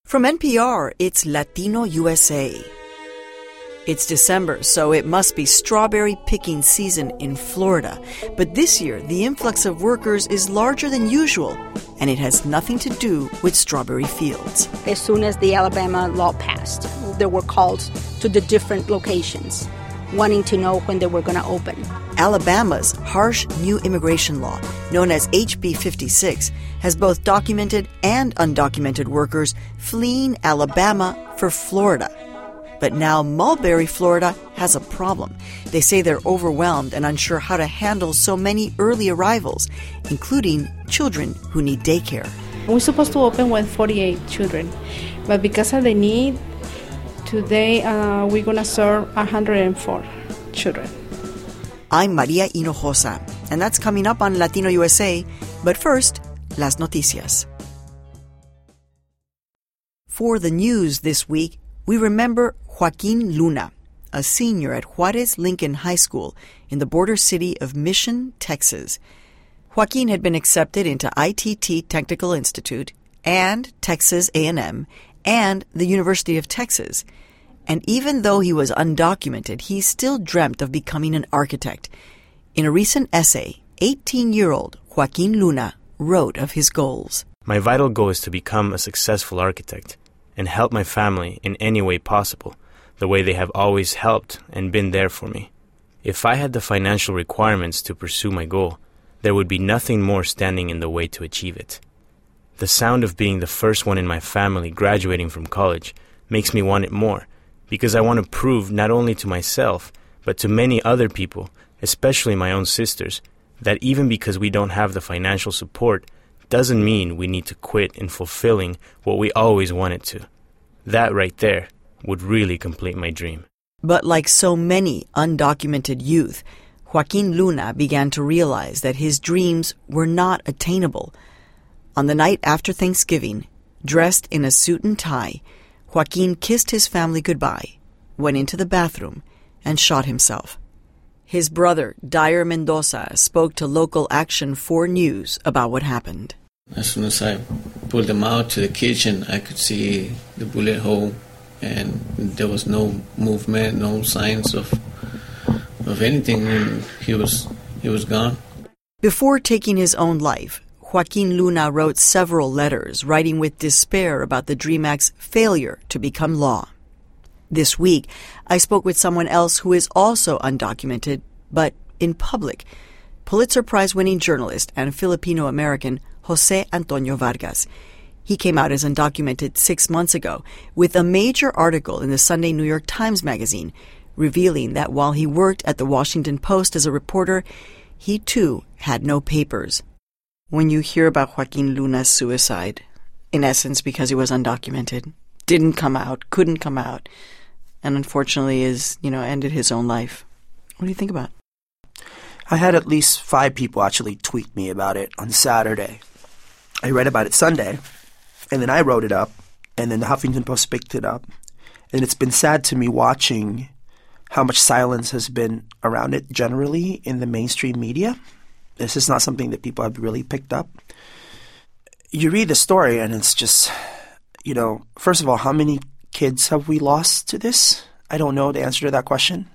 From NPR, it's Latino USA. It's December, so it must be strawberry picking season in Florida. But this year, the influx of workers is larger than usual, and it has nothing to do with strawberry fields. As soon as the Alabama law passed, there were calls to the different locations, wanting to know when they were going to open. Alabama's harsh new immigration law, known as HB 56, has both documented and undocumented workers fleeing Alabama for Florida. But now Mulberry, Florida has a problem. They say they're overwhelmed and unsure how to handle so many early arrivals, including children who need daycare. We're supposed to open with 48 children, but because of the need, today we're going to serve 104 children. I'm Maria Hinojosa, and that's coming up on Latino USA. But first, las noticias. For the news this week, we remember Joaquin Luna, a senior at Juarez Lincoln High School in the border city of Mission, Texas. Joaquin had been accepted into ITT Technical Institute and Texas A&M and the University of Texas. And even though he was undocumented, he still dreamt of becoming an architect. In a recent essay, 18-year-old Joaquin Luna wrote of his goals. My vital goal is to become a successful architect and help my family in any way possible, the way they have always helped and been there for me. If I had the financial requirements to pursue my goal, there would be nothing more standing in the way to achieve it. The sound of being the first one in my family graduating from college makes me want it more, because I want to prove not only to myself, but to many other people, especially my own sisters, that even because we don't have the financial support, doesn't mean we need to quit in fulfilling what we always wanted to. That right there would really complete my dream. But like so many undocumented youth, Joaquin Luna began to realize that his dreams were not attainable. On the night after Thanksgiving, dressed in a suit and tie, Joaquin kissed his family goodbye, went into the bathroom, and shot himself. His brother, Dyer Mendoza, spoke to Local Action 4 News about what happened. As soon as I pulled him out to the kitchen, I could see the bullet hole, and there was no movement, no signs of anything, and he was gone. Before taking his own life, Joaquin Luna wrote several letters, writing with despair about the DREAM Act's failure to become law. This week, I spoke with someone else who is also undocumented, but in public, Pulitzer Prize-winning journalist and Filipino-American Jose Antonio Vargas. He came out as undocumented 6 months ago with a major article in the Sunday New York Times Magazine, revealing that while he worked at the Washington Post as a reporter, he too had no papers. When you hear about Joaquin Luna's suicide, in essence because he was undocumented, didn't come out, couldn't come out, and unfortunately ended his own life, what do you think about it? I had at least 5 people actually tweet me about it on Saturday. I read about it Sunday, and then I wrote it up, and then the Huffington Post picked it up. And it's been sad to me watching how much silence has been around it generally in the mainstream media. This is not something that people have really picked up. You read the story, and it's just, first of all, how many kids have we lost to this? I don't know the answer to that question.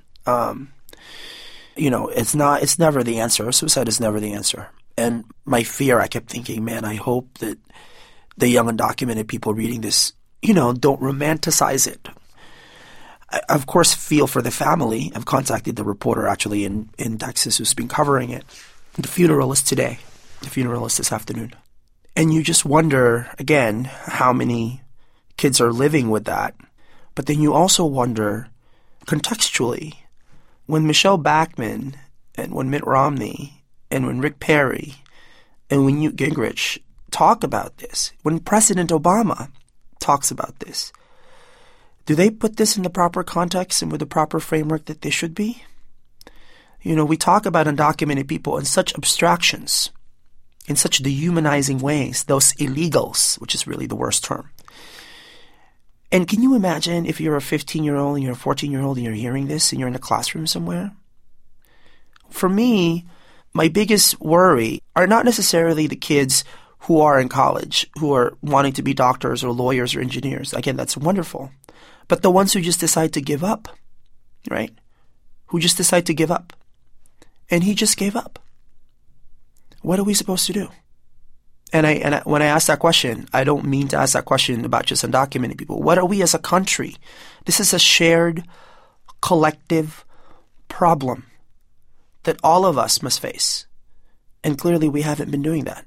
It's never the answer. Suicide is never the answer. And my fear, I kept thinking, man, I hope that the young undocumented people reading this, don't romanticize it. I, of course, feel for the family. I've contacted the reporter actually in Texas who's been covering it. The funeral is today. The funeral is this afternoon. And you just wonder, again, how many kids are living with that. But then you also wonder, contextually, when Michelle Bachmann and when Mitt Romney and when Rick Perry and when Newt Gingrich talk about this, when President Obama talks about this, do they put this in the proper context and with the proper framework that they should be? We talk about undocumented people in such abstractions, in such dehumanizing ways, those illegals, which is really the worst term. And can you imagine if you're a 15-year-old and you're a 14-year-old and you're hearing this and you're in a classroom somewhere? For me, my biggest worry are not necessarily the kids who are in college, who are wanting to be doctors or lawyers or engineers. Again, that's wonderful. But the ones who just decide to give up, right? Who just decide to give up. And he just gave up. What are we supposed to do? And when I ask that question, I don't mean to ask that question about just undocumented people. What are we as a country? This is a shared, collective problem that all of us must face. And clearly we haven't been doing that.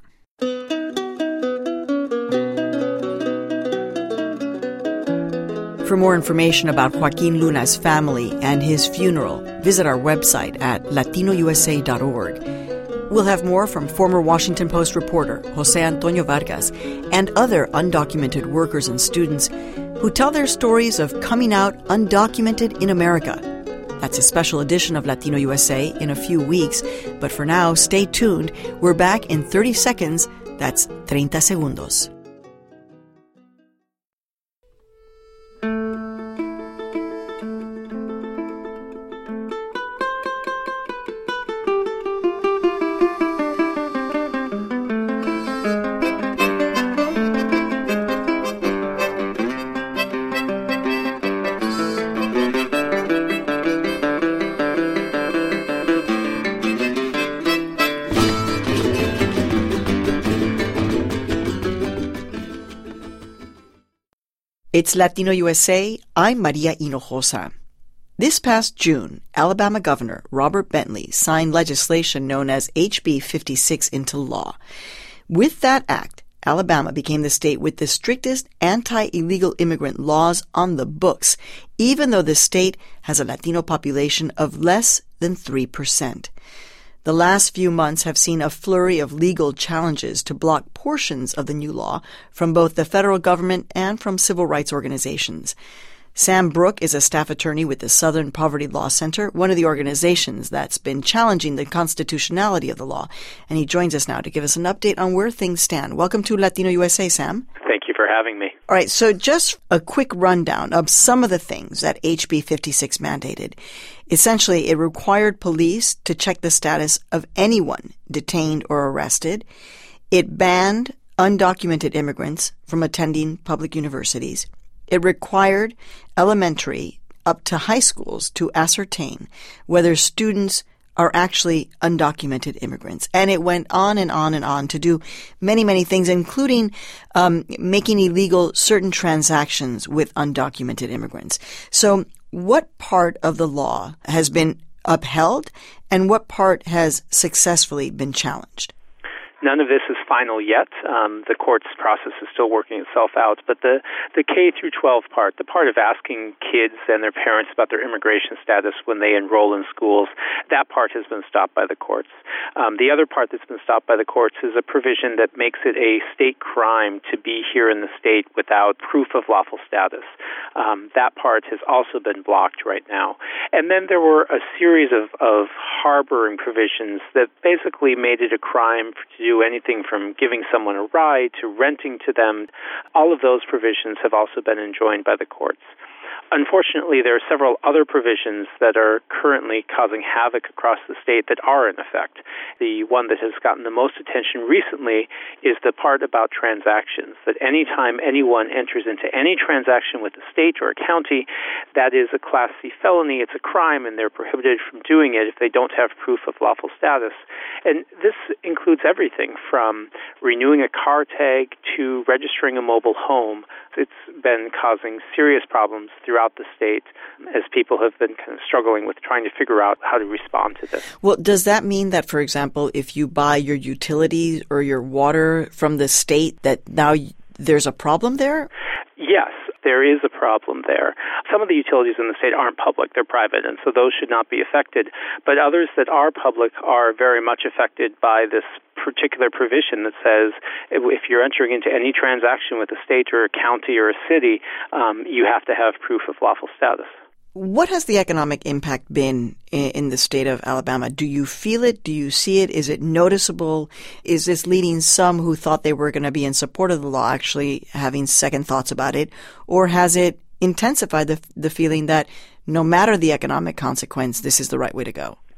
For more information about Joaquin Luna's family and his funeral, visit our website at latinousa.org. We'll have more from former Washington Post reporter Jose Antonio Vargas and other undocumented workers and students who tell their stories of coming out undocumented in America. That's a special edition of Latino USA in a few weeks, but for now, stay tuned. We're back in 30 seconds. That's 30 segundos. It's Latino USA. I'm Maria Hinojosa. This past June, Alabama Governor Robert Bentley signed legislation known as HB 56 into law. With that act, Alabama became the state with the strictest anti-illegal immigrant laws on the books, even though the state has a Latino population of less than 3%. The last few months have seen a flurry of legal challenges to block portions of the new law from both the federal government and from civil rights organizations. Sam Brook is a staff attorney with the Southern Poverty Law Center, one of the organizations that's been challenging the constitutionality of the law. And he joins us now to give us an update on where things stand. Welcome to Latino USA, Sam. Thank you for having me. All right, so just a quick rundown of some of the things that HB 56 mandated. Essentially, it required police to check the status of anyone detained or arrested. It banned undocumented immigrants from attending public universities. It required elementary up to high schools to ascertain whether students are actually undocumented immigrants. And it went on and on and on to do many, many things, including making illegal certain transactions with undocumented immigrants. So what part of the law has been upheld and what part has successfully been challenged? None of this is final yet. The court's process is still working itself out. But the K through 12 part, the part of asking kids and their parents about their immigration status when they enroll in schools, that part has been stopped by the courts. The other part that's been stopped by the courts is a provision that makes it a state crime to be here in the state without proof of lawful status. That part has also been blocked right now. And then there were a series of harboring provisions that basically made it a crime to do anything from giving someone a ride to renting to them. All of those provisions have also been enjoined by the courts. Unfortunately, there are several other provisions that are currently causing havoc across the state that are in effect. The one that has gotten the most attention recently is the part about transactions, that any time anyone enters into any transaction with a state or a county, that is a Class C felony, it's a crime, and they're prohibited from doing it if they don't have proof of lawful status. And this includes everything from renewing a car tag to registering a mobile home. It's been causing serious problems throughout the state as people have been kind of struggling with trying to figure out how to respond to this. Well, does that mean that, for example, if you buy your utilities or your water from the state, that now there's a problem there? Yes, there is a problem there. Some of the utilities in the state aren't public, they're private, and so those should not be affected. But others that are public are very much affected by this particular provision that says if you're entering into any transaction with a state or a county or a city, you have to have proof of lawful status. What has the economic impact been in the state of Alabama? Do you feel it? Do you see it? Is it noticeable? Is this leading some who thought they were going to be in support of the law actually having second thoughts about it? Or has it intensified the feeling that no matter the economic consequence, this is the right way to go?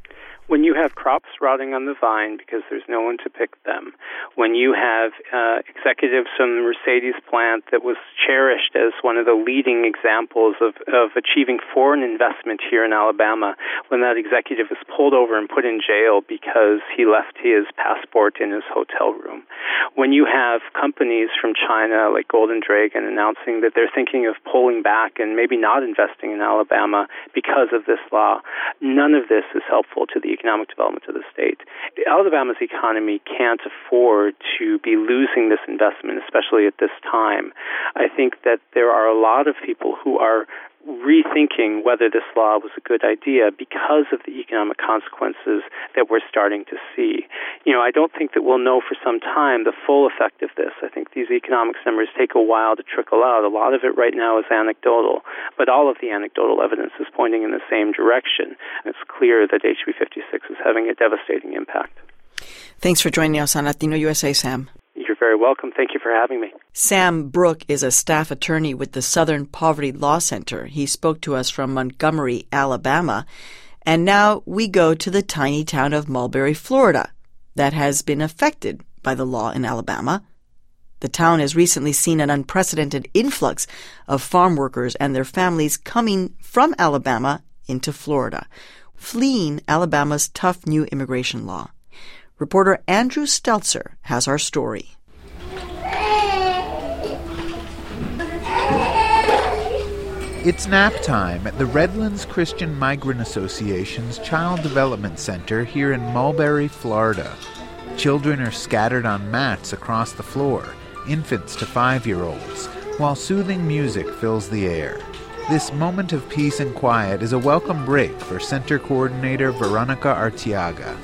When you have crops rotting on the vine because there's no one to pick them, when you have executives from the Mercedes plant that was cherished as one of the leading examples of achieving foreign investment here in Alabama, when that executive is pulled over and put in jail because he left his passport in his hotel room, when you have companies from China like Golden Dragon announcing that they're thinking of pulling back and maybe not investing in Alabama because of this law, none of this is helpful to the economic development of the state. Alabama's economy can't afford to be losing this investment, especially at this time. I think that there are a lot of people who are rethinking whether this law was a good idea because of the economic consequences that we're starting to see. I don't think that we'll know for some time the full effect of this. I think these economics numbers take a while to trickle out. A lot of it right now is anecdotal, but all of the anecdotal evidence is pointing in the same direction. It's clear that HB 56 is having a devastating impact. Thanks for joining us on Latino USA, Sam. You're very welcome. Thank you for having me. Sam Brook is a staff attorney with the Southern Poverty Law Center. He spoke to us from Montgomery, Alabama. And now we go to the tiny town of Mulberry, Florida, that has been affected by the law in Alabama. The town has recently seen an unprecedented influx of farm workers and their families coming from Alabama into Florida, fleeing Alabama's tough new immigration law. Reporter Andrew Stelzer has our story. It's nap time at the Redlands Christian Migrant Association's Child Development Center here in Mulberry, Florida. Children are scattered on mats across the floor, infants to 5-year-olds, while soothing music fills the air. This moment of peace and quiet is a welcome break for Center Coordinator Veronica Arteaga.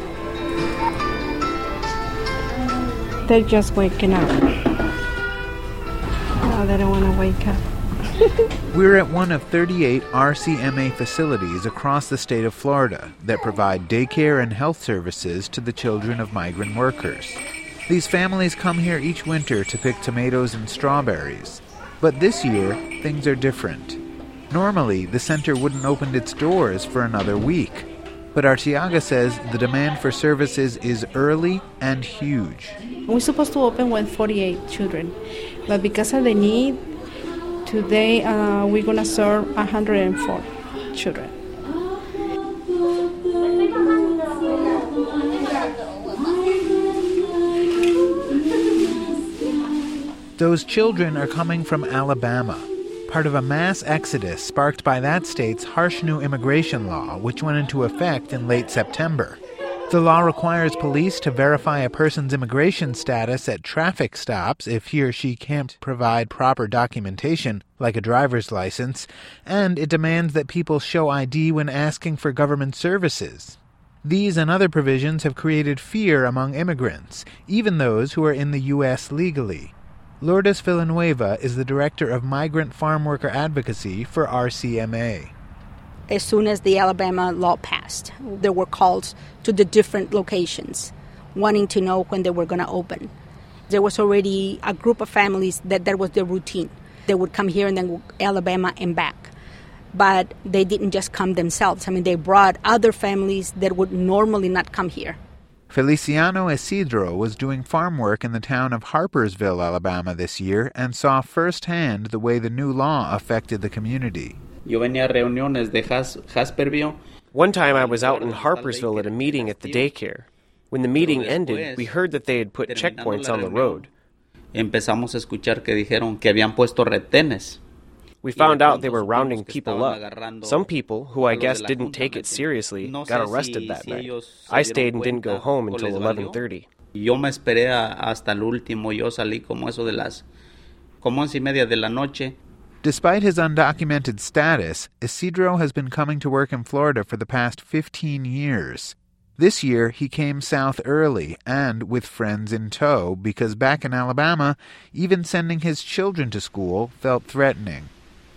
They're just waking up. No, they don't want to wake up. We're at one of 38 RCMA facilities across the state of Florida that provide daycare and health services to the children of migrant workers. These families come here each winter to pick tomatoes and strawberries. But this year, things are different. Normally, the center wouldn't open its doors for another week. But Arteaga says the demand for services is early and huge. We're supposed to open with 48 children, but because of the need, today we're going to serve 104 children. Those children are coming from Alabama, part of a mass exodus sparked by that state's harsh new immigration law, which went into effect in late September. The law requires police to verify a person's immigration status at traffic stops if he or she can't provide proper documentation, like a driver's license, and it demands that people show ID when asking for government services. These and other provisions have created fear among immigrants, even those who are in the U.S. legally. Lourdes Villanueva is the director of Migrant Farm Worker Advocacy for RCMA. As soon as the Alabama law passed, there were calls to the different locations, wanting to know when they were going to open. There was already a group of families that was their routine. They would come here and then Alabama and back. But they didn't just come themselves. They brought other families that would normally not come here. Feliciano Isidro was doing farm work in the town of Harpersville, Alabama this year and saw firsthand the way the new law affected the community. One time I was out in Harpersville at a meeting at the daycare. When the meeting ended, we heard that they had put checkpoints on the road. We found out they were rounding people up. Some people, who I guess didn't take it seriously, got arrested that night. I stayed and didn't go home until 11:30. Despite his undocumented status, Isidro has been coming to work in Florida for the past 15 years. This year, he came south early and with friends in tow because back in Alabama, even sending his children to school felt threatening.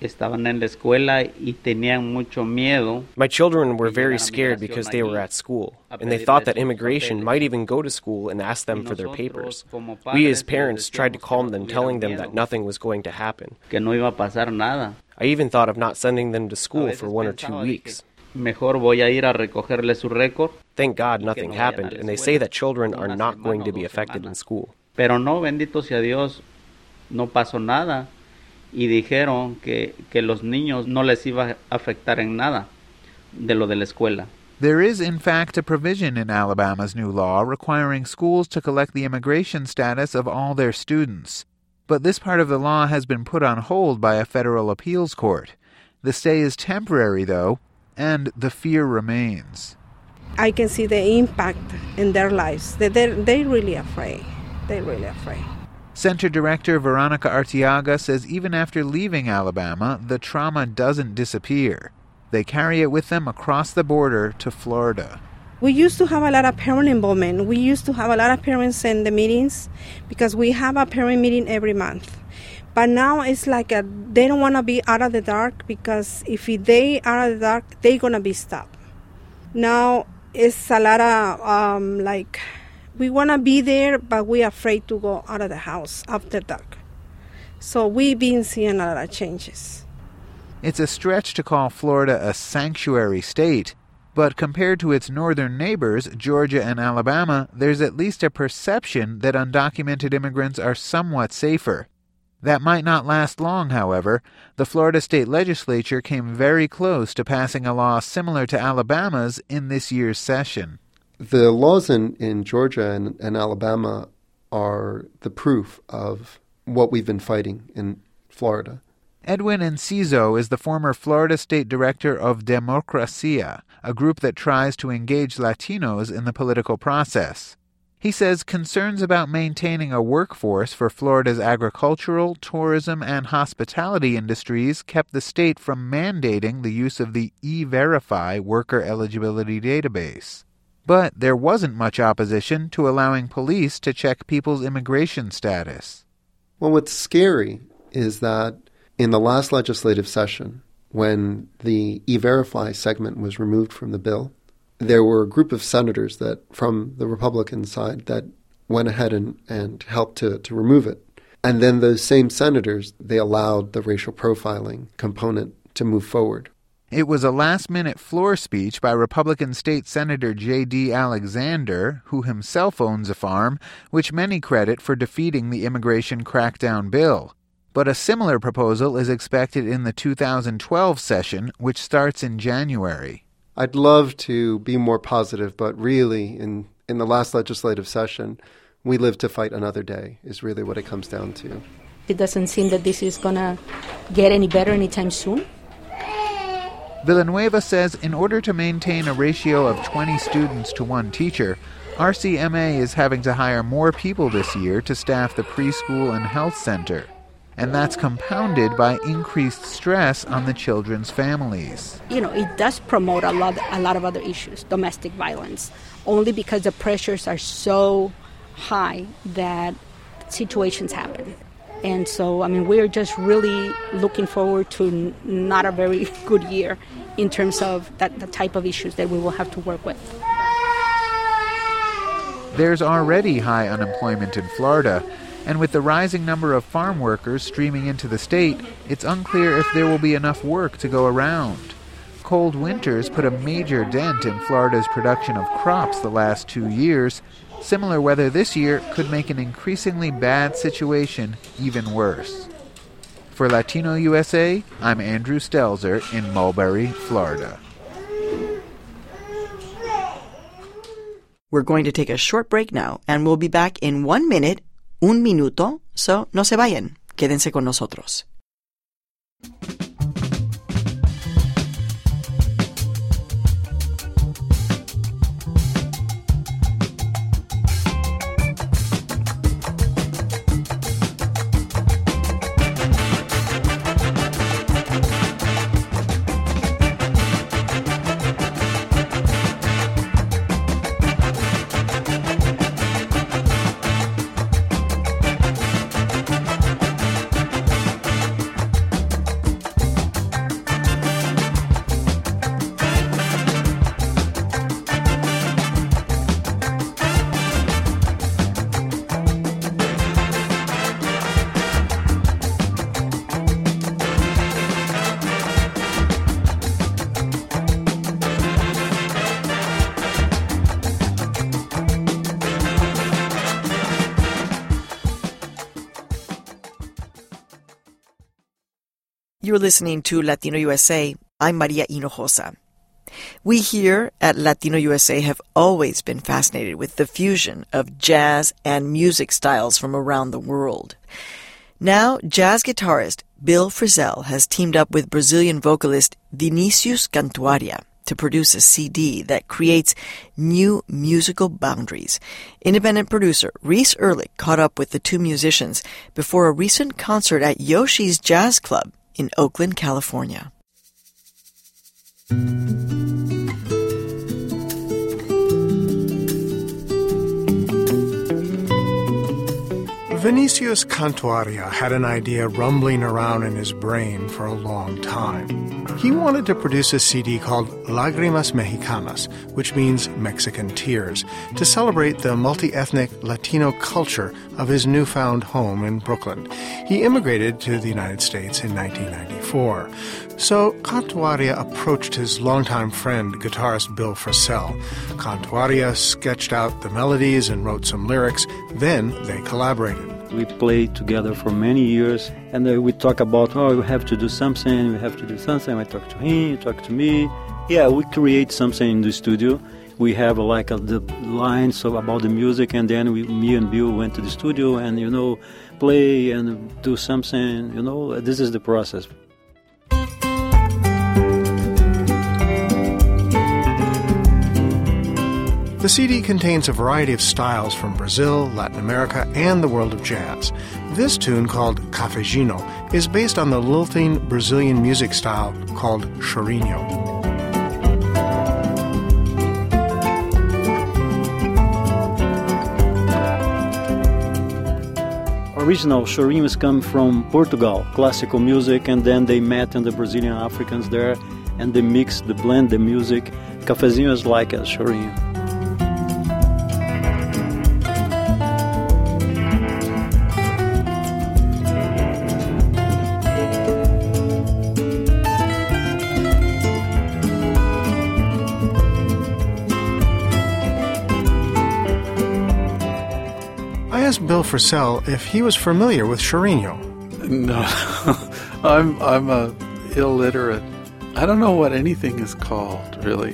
My children were very scared because they were at school, and they thought that immigration might even go to school and ask them for their papers. We as parents tried to calm them, telling them that nothing was going to happen. I even thought of not sending them to school for 1 or 2 weeks. Mejor voy a ir a recogerle su récord. Thank God nothing happened, and they say that children are not going to be affected in school. Pero no, bendito sea Dios, no pasó nada. Y dijeron que los niños no les iba a afectar en nada de lo de la escuela. There is, in fact, a provision in Alabama's new law requiring schools to collect the immigration status of all their students. But this part of the law has been put on hold by a federal appeals court. The stay is temporary, though, and the fear remains. I can see the impact in their lives. They're really afraid. They're really afraid. Center Director Veronica Arteaga says even after leaving Alabama, the trauma doesn't disappear. They carry it with them across the border to Florida. We used to have a lot of parent involvement. We used to have a lot of parents in the meetings because we have a parent meeting every month. But now it's like they don't want to be out of the dark because if they are out of the dark, they're going to be stopped. Now it's a lot of we want to be there, but we're afraid to go out of the house after dark. So we've been seeing a lot of changes. It's a stretch to call Florida a sanctuary state, but compared to its northern neighbors, Georgia and Alabama, there's at least a perception that undocumented immigrants are somewhat safer. That might not last long, however. The Florida state legislature came very close to passing a law similar to Alabama's in this year's session. The laws in Georgia and Alabama are the proof of what we've been fighting in Florida. Edwin Enciso is the former Florida State Director of Democracia, a group that tries to engage Latinos in the political process. He says concerns about maintaining a workforce for Florida's agricultural, tourism, and hospitality industries kept the state from mandating the use of the E-Verify worker eligibility database. But there wasn't much opposition to allowing police to check people's immigration status. Well, what's scary is that in the last legislative session, when the E-Verify segment was removed from the bill, there were a group of senators that, from the Republican side, that went ahead and helped to remove it. And then those same senators, they allowed the racial profiling component to move forward. It was a last-minute floor speech by Republican State Senator J.D. Alexander, who himself owns a farm, which many credit for defeating the immigration crackdown bill. But a similar proposal is expected in the 2012 session, which starts in January. I'd love to be more positive, but really, in the last legislative session, we live to fight another day, is really what it comes down to. It doesn't seem that this is going to get any better anytime soon. Villanueva says in order to maintain a ratio of 20 students to one teacher, RCMA is having to hire more people this year to staff the preschool and health center. And that's compounded by increased stress on the children's families. It does promote a lot of other issues, domestic violence, only because the pressures are so high that situations happen. And so, we're just really looking forward to not a very good year in terms of the type of issues that we will have to work with. There's already high unemployment in Florida, and with the rising number of farm workers streaming into the state, it's unclear if there will be enough work to go around. Cold winters put a major dent in Florida's production of crops the last 2 years. Similar weather this year could make an increasingly bad situation even worse. For Latino USA, I'm Andrew Stelzer in Mulberry, Florida. We're going to take a short break now, and we'll be back in 1 minute, un minuto, so no se vayan. Quédense con nosotros. You're listening to Latino USA. I'm Maria Hinojosa. We here at Latino USA have always been fascinated with the fusion of jazz and music styles from around the world. Now, jazz guitarist Bill Frisell has teamed up with Brazilian vocalist Vinicius Cantuaria to produce a CD that creates new musical boundaries. Independent producer Reese Ehrlich caught up with the two musicians before a recent concert at Yoshi's Jazz Club in Oakland, California. Vinicius Cantuaria had an idea rumbling around in his brain for a long time. He wanted to produce a CD called Lágrimas Mexicanas, which means Mexican Tears, to celebrate the multi-ethnic Latino culture of his newfound home in Brooklyn. He immigrated to the United States in 1994. So Cantuaria approached his longtime friend, guitarist Bill Frisell. Cantuaria sketched out the melodies and wrote some lyrics. Then they collaborated. We played together for many years, and we talk about, we have to do something, I talk to him, he talk to me. Yeah, we create something in the studio. We have the lines about the music, and then me and Bill went to the studio and, play and do something, this is the process. The CD contains a variety of styles from Brazil, Latin America, and the world of jazz. This tune, called Cafezinho, is based on the lilting Brazilian music style called chorinho. Original chorinhos come from Portugal, classical music, and then they met in the Brazilian Africans there, and they blend the music. Cafezinho is like a chorinho. I asked Bill Frisell if he was familiar with chorinho. No, I'm illiterate. I don't know what anything is called, really.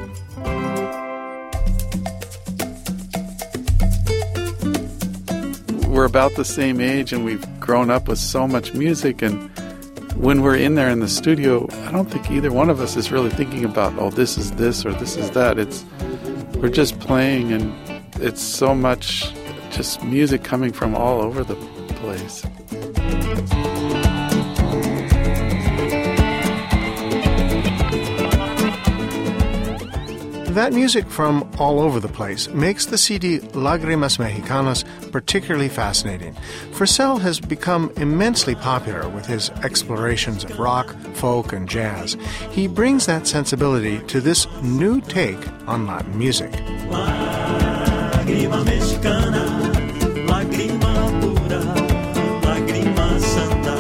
We're about the same age, and we've grown up with so much music, and when we're in there in the studio, I don't think either one of us is really thinking about, this is this or this is that. We're just playing, and it's so much just music coming from all over the place. That music from all over the place makes the CD Lágrimas Mexicanas particularly fascinating. Frisell has become immensely popular with his explorations of rock, folk, and jazz. He brings that sensibility to this new take on Latin music. Lágrima mexicana, lágrima pura, lágrima santa.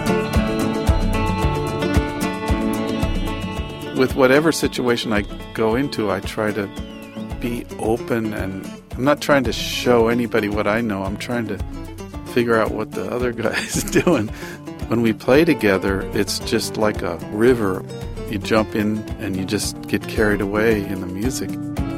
With whatever situation I go into, I try to be open, and I'm not trying to show anybody what I know. I'm trying to figure out what the other guy's doing. When we play together, it's just like a river. You jump in and you just get carried away in the music.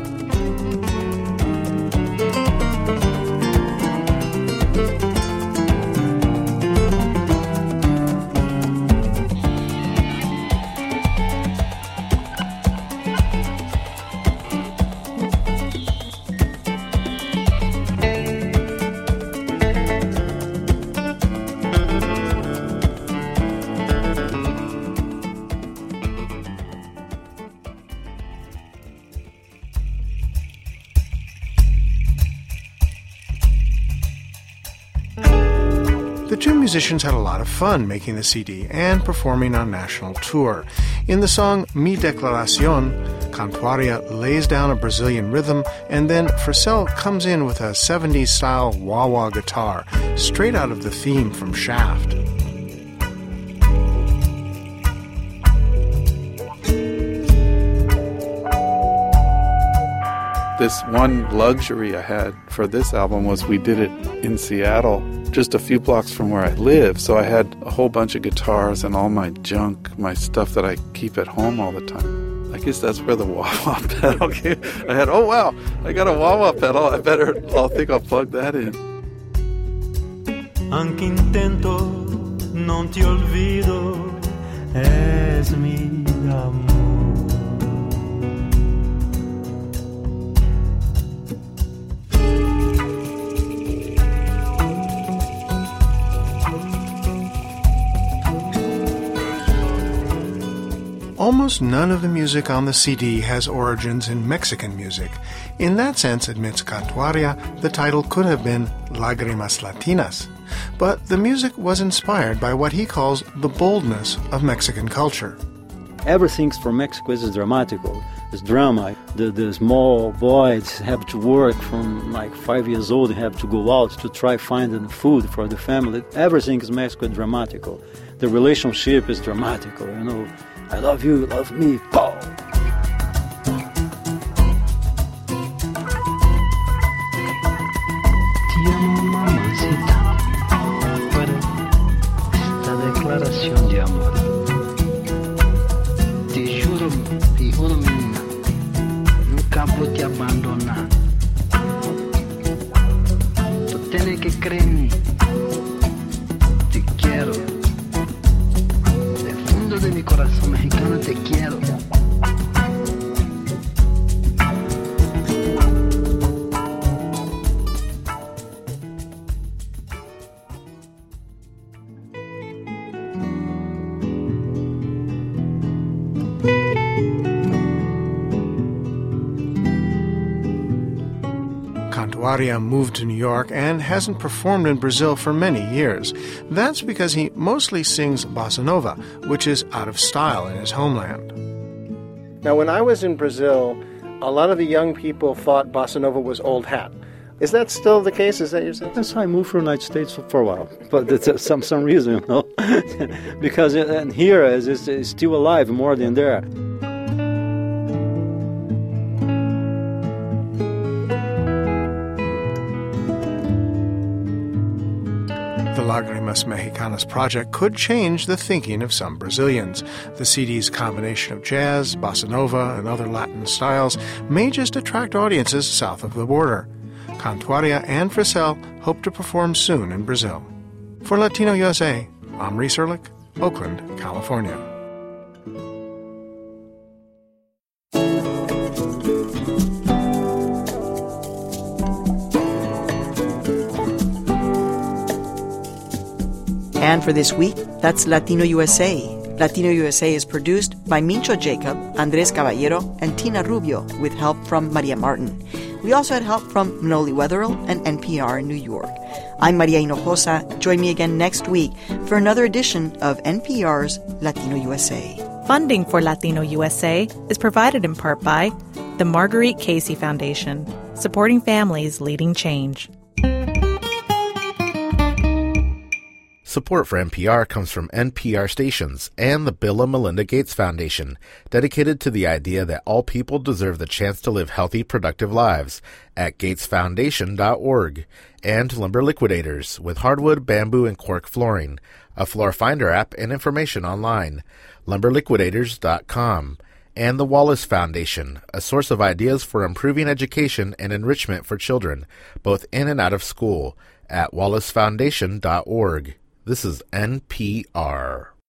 The two musicians had a lot of fun making the CD and performing on national tour. In the song Mi Declaración, Cantuaria lays down a Brazilian rhythm, and then Frisell comes in with a 70s-style wah-wah guitar, straight out of the theme from Shaft. This one luxury I had for this album was we did it in Seattle just a few blocks from where I live, so I had a whole bunch of guitars and all my junk, my stuff that I keep at home all the time. I guess that's where the wah-wah pedal came. I had, oh wow, I got a wah-wah pedal. I'll think I'll plug that in. Anche intento, non ti olvido, es mi amor. Almost none of the music on the CD has origins in Mexican music. In that sense, admits Cantuaria, the title could have been Lágrimas Latinas. But the music was inspired by what he calls the boldness of Mexican culture. Everything from Mexico is dramatical. It's drama. The small boys have to work from like 5 years old, have to go out to try finding food for the family. Everything is Mexico dramatical. The relationship is dramatical, you know. I love you, love me, pow! Te amo, mamacita, por esta declaración de amor. Te juro, menina, nunca voy a abandonar. Tú tienes que creer en mí. Te quiero. De mi corazón mexicano te quiero. Cantuaria moved to New York and hasn't performed in Brazil for many years. That's because he mostly sings bossa nova, which is out of style in his homeland. Now, when I was in Brazil, a lot of the young people thought bossa nova was old hat. Is that still the case? Is that your sense? Yes, I moved from the United States for a while, but it's some reason, you know, because here is still alive more than there. The Lágrimas Mexicanas project could change the thinking of some Brazilians. The CD's combination of jazz, bossa nova, and other Latin styles may just attract audiences south of the border. Cantuaria and Frisell hope to perform soon in Brazil. For Latino USA, I'm Reese Erlich, Oakland, California. And for this week, that's Latino USA. Latino USA is produced by Mincho Jacob, Andres Caballero, and Tina Rubio, with help from Maria Martin. We also had help from Manoli Wetherill and NPR in New York. I'm Maria Hinojosa. Join me again next week for another edition of NPR's Latino USA. Funding for Latino USA is provided in part by the Marguerite Casey Foundation, supporting families leading change. Support for NPR comes from NPR stations and the Bill and Melinda Gates Foundation, dedicated to the idea that all people deserve the chance to live healthy, productive lives at gatesfoundation.org, and Lumber Liquidators with hardwood, bamboo, and cork flooring, a floor finder app and information online, lumberliquidators.com, and the Wallace Foundation, a source of ideas for improving education and enrichment for children, both in and out of school, at wallacefoundation.org. This is NPR.